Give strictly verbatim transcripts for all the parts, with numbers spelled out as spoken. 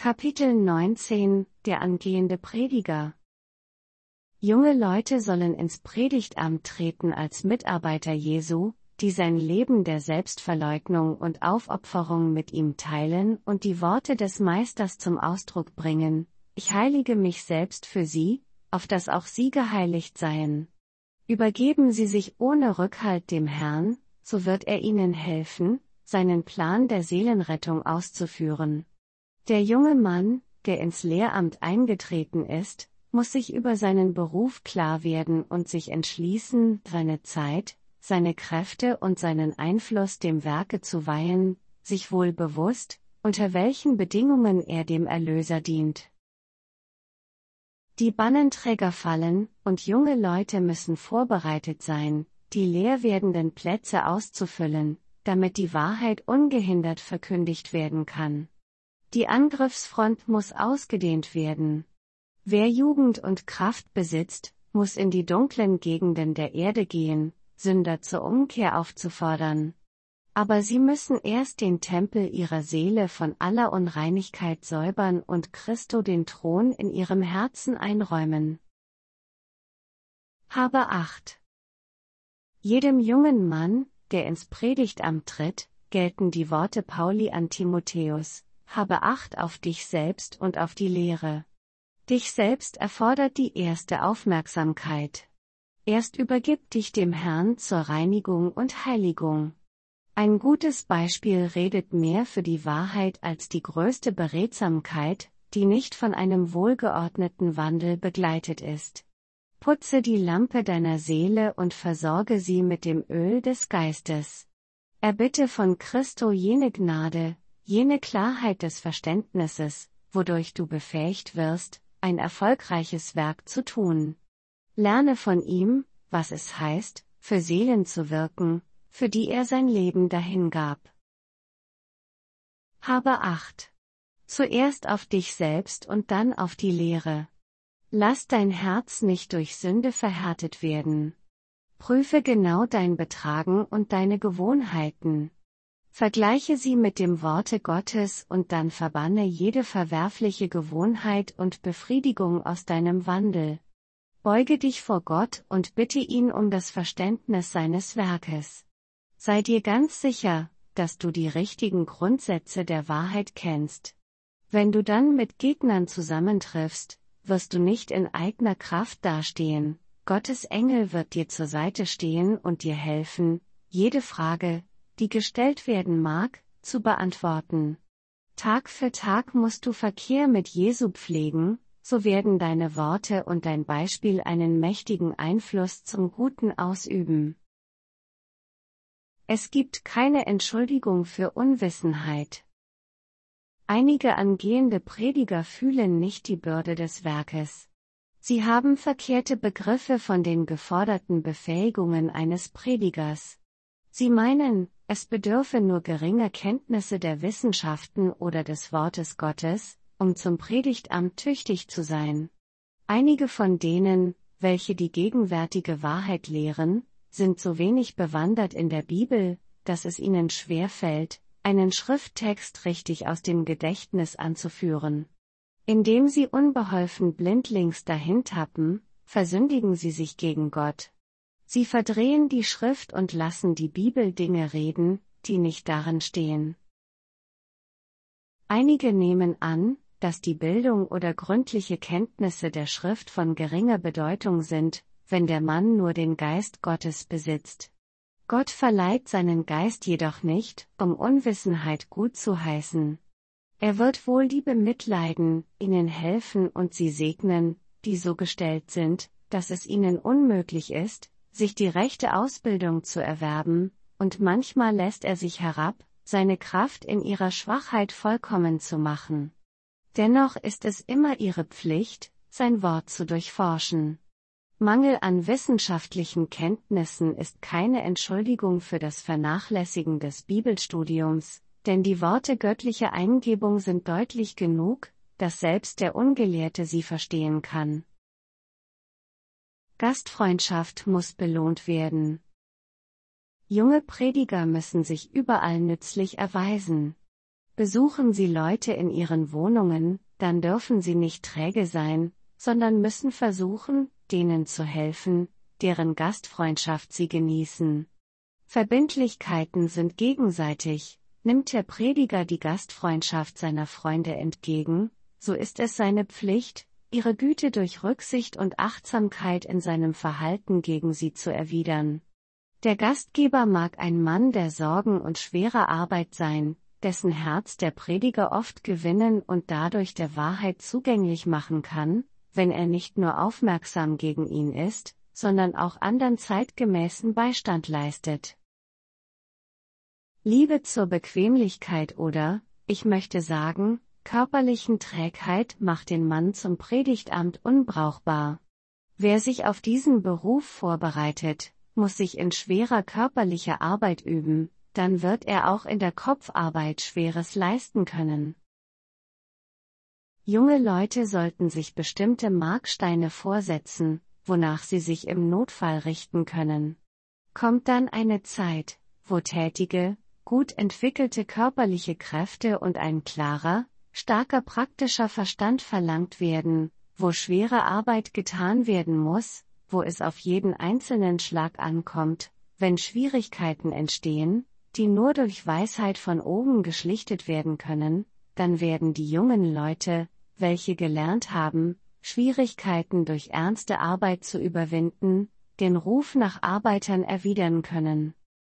Kapitel neunzehn Der angehende Prediger. Junge Leute sollen ins Predigtamt treten als Mitarbeiter Jesu, die sein Leben der Selbstverleugnung und Aufopferung mit ihm teilen und die Worte des Meisters zum Ausdruck bringen: Ich heilige mich selbst für sie, auf dass auch sie geheiligt seien. Übergeben sie sich ohne Rückhalt dem Herrn, so wird er ihnen helfen, seinen Plan der Seelenrettung auszuführen. Der junge Mann, der ins Lehramt eingetreten ist, muss sich über seinen Beruf klar werden und sich entschließen, seine Zeit, seine Kräfte und seinen Einfluss dem Werke zu weihen, sich wohl bewusst, unter welchen Bedingungen er dem Erlöser dient. Die Bannenträger fallen, und junge Leute müssen vorbereitet sein, die leer werdenden Plätze auszufüllen, damit die Wahrheit ungehindert verkündigt werden kann. Die Angriffsfront muss ausgedehnt werden. Wer Jugend und Kraft besitzt, muss in die dunklen Gegenden der Erde gehen, Sünder zur Umkehr aufzufordern. Aber sie müssen erst den Tempel ihrer Seele von aller Unreinigkeit säubern und Christo den Thron in ihrem Herzen einräumen. Habe Acht! Jedem jungen Mann, der ins Predigtamt tritt, gelten die Worte Pauli an Timotheus: Habe Acht auf dich selbst und auf die Lehre. Dich selbst erfordert die erste Aufmerksamkeit. Erst übergib dich dem Herrn zur Reinigung und Heiligung. Ein gutes Beispiel redet mehr für die Wahrheit als die größte Beredsamkeit, die nicht von einem wohlgeordneten Wandel begleitet ist. Putze die Lampe deiner Seele und versorge sie mit dem Öl des Geistes. Erbitte von Christo jene Gnade, jene Klarheit des Verständnisses, wodurch du befähigt wirst, ein erfolgreiches Werk zu tun. Lerne von ihm, was es heißt, für Seelen zu wirken, für die er sein Leben dahingab. Habe Acht! Zuerst auf dich selbst und dann auf die Lehre. Lass dein Herz nicht durch Sünde verhärtet werden. Prüfe genau dein Betragen und deine Gewohnheiten. Vergleiche sie mit dem Worte Gottes und dann verbanne jede verwerfliche Gewohnheit und Befriedigung aus deinem Wandel. Beuge dich vor Gott und bitte ihn um das Verständnis seines Werkes. Sei dir ganz sicher, dass du die richtigen Grundsätze der Wahrheit kennst. Wenn du dann mit Gegnern zusammentriffst, wirst du nicht in eigener Kraft dastehen. Gottes Engel wird dir zur Seite stehen und dir helfen, jede Frage, die gestellt werden mag, zu beantworten. Tag für Tag musst du Verkehr mit Jesu pflegen, so werden deine Worte und dein Beispiel einen mächtigen Einfluss zum Guten ausüben. Es gibt keine Entschuldigung für Unwissenheit. Einige angehende Prediger fühlen nicht die Bürde des Werkes. Sie haben verkehrte Begriffe von den geforderten Befähigungen eines Predigers. Sie meinen, es bedürfe nur geringer Kenntnisse der Wissenschaften oder des Wortes Gottes, um zum Predigtamt tüchtig zu sein. Einige von denen, welche die gegenwärtige Wahrheit lehren, sind so wenig bewandert in der Bibel, dass es ihnen schwer fällt, einen Schrifttext richtig aus dem Gedächtnis anzuführen. Indem sie unbeholfen blindlings dahintappen, versündigen sie sich gegen Gott. Sie verdrehen die Schrift und lassen die Bibel Dinge reden, die nicht darin stehen. Einige nehmen an, dass die Bildung oder gründliche Kenntnisse der Schrift von geringer Bedeutung sind, wenn der Mann nur den Geist Gottes besitzt. Gott verleiht seinen Geist jedoch nicht, um Unwissenheit gut zu heißen. Er wird wohl die bemitleiden, ihnen helfen und sie segnen, die so gestellt sind, dass es ihnen unmöglich ist, sich die rechte Ausbildung zu erwerben, und manchmal lässt er sich herab, seine Kraft in ihrer Schwachheit vollkommen zu machen. Dennoch ist es immer ihre Pflicht, sein Wort zu durchforschen. Mangel an wissenschaftlichen Kenntnissen ist keine Entschuldigung für das Vernachlässigen des Bibelstudiums, denn die Worte göttlicher Eingebung sind deutlich genug, dass selbst der Ungelehrte sie verstehen kann. Gastfreundschaft muss belohnt werden. Junge Prediger müssen sich überall nützlich erweisen. Besuchen Sie Leute in Ihren Wohnungen, dann dürfen Sie nicht träge sein, sondern müssen versuchen, denen zu helfen, deren Gastfreundschaft Sie genießen. Verbindlichkeiten sind gegenseitig. Nimmt der Prediger die Gastfreundschaft seiner Freunde entgegen, so ist es seine Pflicht, ihre Güte durch Rücksicht und Achtsamkeit in seinem Verhalten gegen sie zu erwidern. Der Gastgeber mag ein Mann der Sorgen und schwerer Arbeit sein, dessen Herz der Prediger oft gewinnen und dadurch der Wahrheit zugänglich machen kann, wenn er nicht nur aufmerksam gegen ihn ist, sondern auch andern zeitgemäßen Beistand leistet. Liebe zur Bequemlichkeit oder, ich möchte sagen, körperlichen Trägheit macht den Mann zum Predigtamt unbrauchbar. Wer sich auf diesen Beruf vorbereitet, muss sich in schwerer körperlicher Arbeit üben, dann wird er auch in der Kopfarbeit Schweres leisten können. Junge Leute sollten sich bestimmte Marksteine vorsetzen, wonach sie sich im Notfall richten können. Kommt dann eine Zeit, wo tätige, gut entwickelte körperliche Kräfte und ein klarer, starker praktischer Verstand verlangt werden, wo schwere Arbeit getan werden muss, wo es auf jeden einzelnen Schlag ankommt, wenn Schwierigkeiten entstehen, die nur durch Weisheit von oben geschlichtet werden können, dann werden die jungen Leute, welche gelernt haben, Schwierigkeiten durch ernste Arbeit zu überwinden, den Ruf nach Arbeitern erwidern können.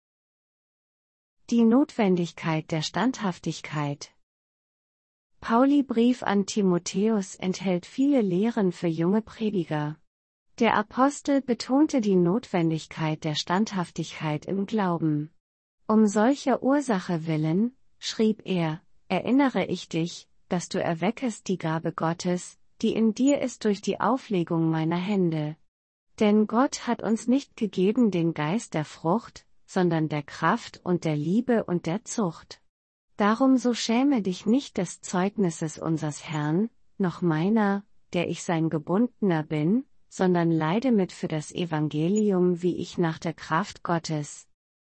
Die Notwendigkeit der Standhaftigkeit. Pauli Brief an Timotheus enthält viele Lehren für junge Prediger. Der Apostel betonte die Notwendigkeit der Standhaftigkeit im Glauben. Um solcher Ursache willen, schrieb er, erinnere ich dich, dass du erweckest die Gabe Gottes, die in dir ist durch die Auflegung meiner Hände. Denn Gott hat uns nicht gegeben den Geist der Frucht, sondern der Kraft und der Liebe und der Zucht. Darum so schäme dich nicht des Zeugnisses unsers Herrn, noch meiner, der ich sein Gebundener bin, sondern leide mit für das Evangelium wie ich nach der Kraft Gottes.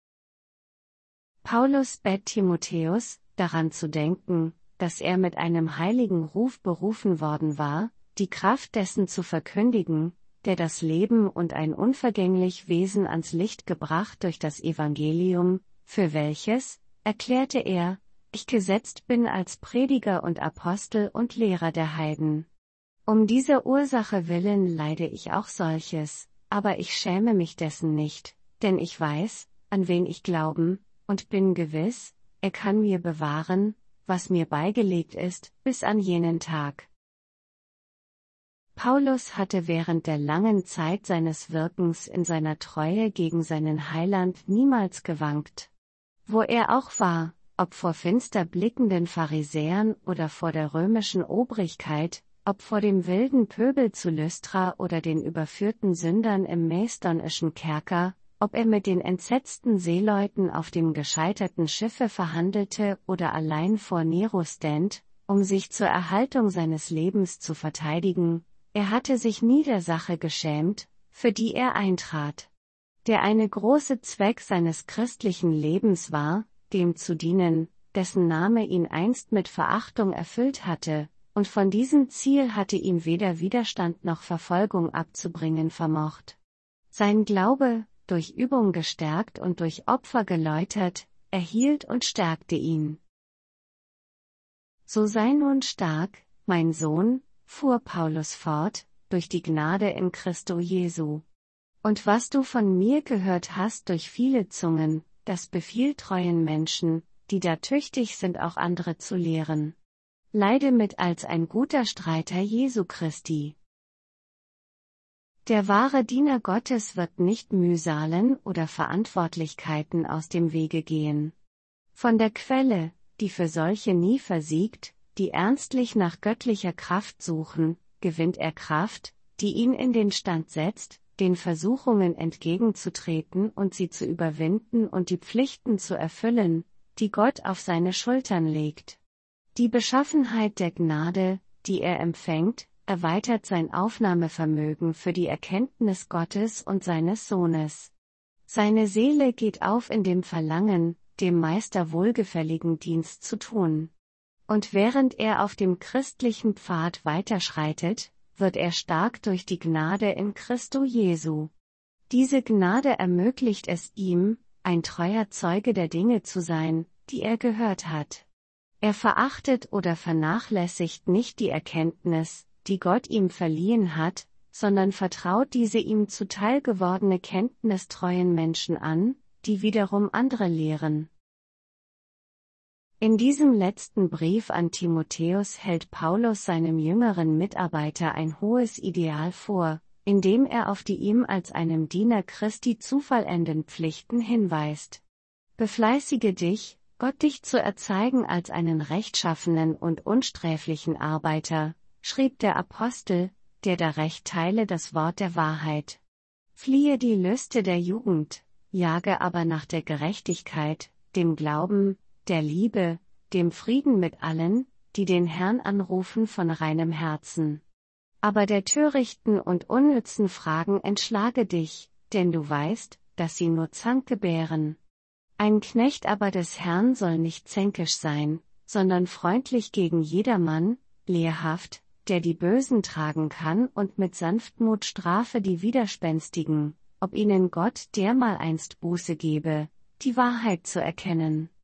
Paulus bät Timotheus, daran zu denken, dass er mit einem heiligen Ruf berufen worden war, die Kraft dessen zu verkündigen, der das Leben und ein unvergänglich Wesen ans Licht gebracht durch das Evangelium, für welches, erklärte er, ich gesetzt bin als Prediger und Apostel und Lehrer der Heiden. Um dieser Ursache willen leide ich auch solches, aber ich schäme mich dessen nicht, denn ich weiß, an wen ich glauben, und bin gewiss, er kann mir bewahren, was mir beigelegt ist, bis an jenen Tag. Paulus hatte während der langen Zeit seines Wirkens in seiner Treue gegen seinen Heiland niemals gewankt. Wo er auch war, ob vor finster blickenden Pharisäern oder vor der römischen Obrigkeit, ob vor dem wilden Pöbel zu Lystra oder den überführten Sündern im mästonischen Kerker, ob er mit den entsetzten Seeleuten auf dem gescheiterten Schiffe verhandelte oder allein vor Nero stand, um sich zur Erhaltung seines Lebens zu verteidigen, er hatte sich nie der Sache geschämt, für die er eintrat. Der eine große Zweck seines christlichen Lebens war, dem zu dienen, dessen Name ihn einst mit Verachtung erfüllt hatte, und von diesem Ziel hatte ihm weder Widerstand noch Verfolgung abzubringen vermocht. Sein Glaube, durch Übung gestärkt und durch Opfer geläutert, erhielt und stärkte ihn. So sei nun stark, mein Sohn, fuhr Paulus fort, durch die Gnade in Christo Jesu. Und was du von mir gehört hast durch viele Zungen, das befiehlt treuen Menschen, die da tüchtig sind auch andere zu lehren. Leide mit als ein guter Streiter Jesu Christi. Der wahre Diener Gottes wird nicht Mühsalen oder Verantwortlichkeiten aus dem Wege gehen. Von der Quelle, die für solche nie versiegt, die ernstlich nach göttlicher Kraft suchen, gewinnt er Kraft, die ihn in den Stand setzt, den Versuchungen entgegenzutreten und sie zu überwinden und die Pflichten zu erfüllen, die Gott auf seine Schultern legt. Die Beschaffenheit der Gnade, die er empfängt, erweitert sein Aufnahmevermögen für die Erkenntnis Gottes und seines Sohnes. Seine Seele geht auf in dem Verlangen, dem Meister wohlgefälligen Dienst zu tun. Und während er auf dem christlichen Pfad weiterschreitet, wird er stark durch die Gnade in Christo Jesu. Diese Gnade ermöglicht es ihm, ein treuer Zeuge der Dinge zu sein, die er gehört hat. Er verachtet oder vernachlässigt nicht die Erkenntnis, die Gott ihm verliehen hat, sondern vertraut diese ihm zuteil gewordene Kenntnis treuen Menschen an, die wiederum andere lehren. In diesem letzten Brief an Timotheus hält Paulus seinem jüngeren Mitarbeiter ein hohes Ideal vor, indem er auf die ihm als einem Diener Christi zufallenden Pflichten hinweist. Befleißige dich, Gott dich zu erzeigen als einen rechtschaffenen und unsträflichen Arbeiter, schrieb der Apostel, der da recht teile das Wort der Wahrheit. Fliehe die Lüste der Jugend, jage aber nach der Gerechtigkeit, dem Glauben, der Liebe, dem Frieden mit allen, die den Herrn anrufen von reinem Herzen. Aber der törichten und unnützen Fragen entschlage dich, denn du weißt, dass sie nur Zank gebären. Ein Knecht aber des Herrn soll nicht zänkisch sein, sondern freundlich gegen jedermann, lehrhaft, der die Bösen tragen kann und mit Sanftmut strafe die Widerspenstigen, ob ihnen Gott dermaleinst Buße gebe, die Wahrheit zu erkennen.